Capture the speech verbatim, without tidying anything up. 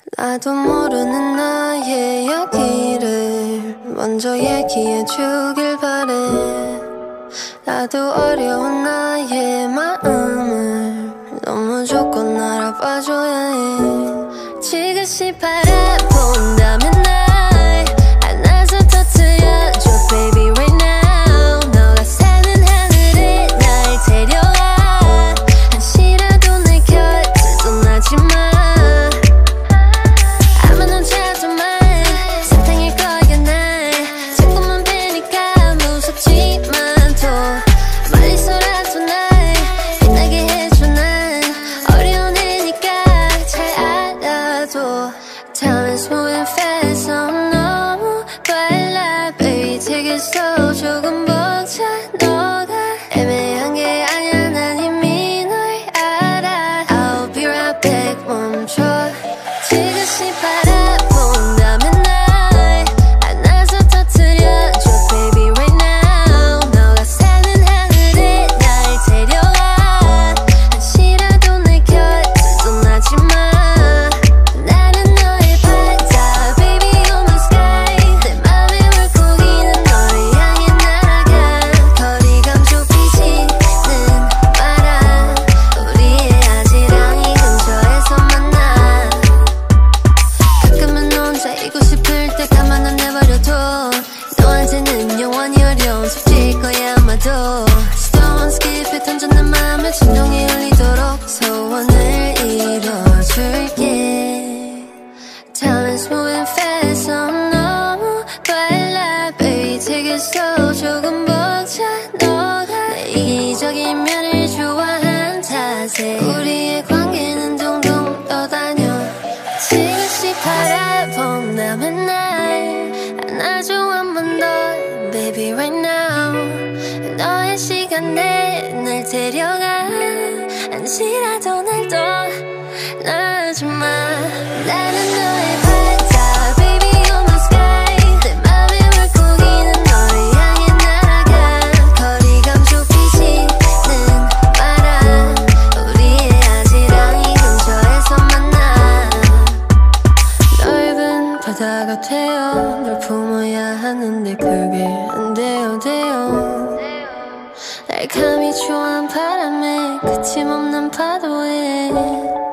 나도 모르는 나의 여기를 먼저 얘기해 주길 바래. 나도 어려운 나의 마음을 너무 조건 알아봐줘야 해. 지그시 바라본다면 날 안아서 터뜨려줘 baby right now. 너가 사는 하늘에 날 데려와. 한시라도 내 곁을 떠나지마. 조금 벅차 너가 애매한 게 아니야. 난 이미 널 알아. I'll be right back. 멈춰. 지그시 바라본다면 날 안아서 터뜨려줘 baby right now. 너가 사는 하늘에 날 데려와. 한시라도 내 곁을 떠나지마. 나는 너의 바다 baby on the sky. 내 맘에 물고기는 너의 너한테는 영원히 어려운 숙제일 거야 아마도. Stone skip에 던져 내 맘에 진동이 울리도록 소원을 이뤄줄게. Time is moving fast, so 너무 빨라 baby take it slow. 조금 벅차 너가 내 이기적인 면을 좋아한 탓에 우리의 관계는 동동 떠다녀. 지그시 바라본다면 날 안아줘 한 번 더 baby right now. 너의 시간에 날 데려가. 한시라도 날 떠나지마. 나는 너의 바다 baby on the sky. 내 맘에 물고기는 너를 향해 날아가. 거리감 좁히지는 마라. 우리의 아지랑이 근처에서 만나. 넓은 바다가 되어 널 품어야 하는데 그게 안 돼요 돼요. 날감이 좋아한 바람에 그침없는 파도에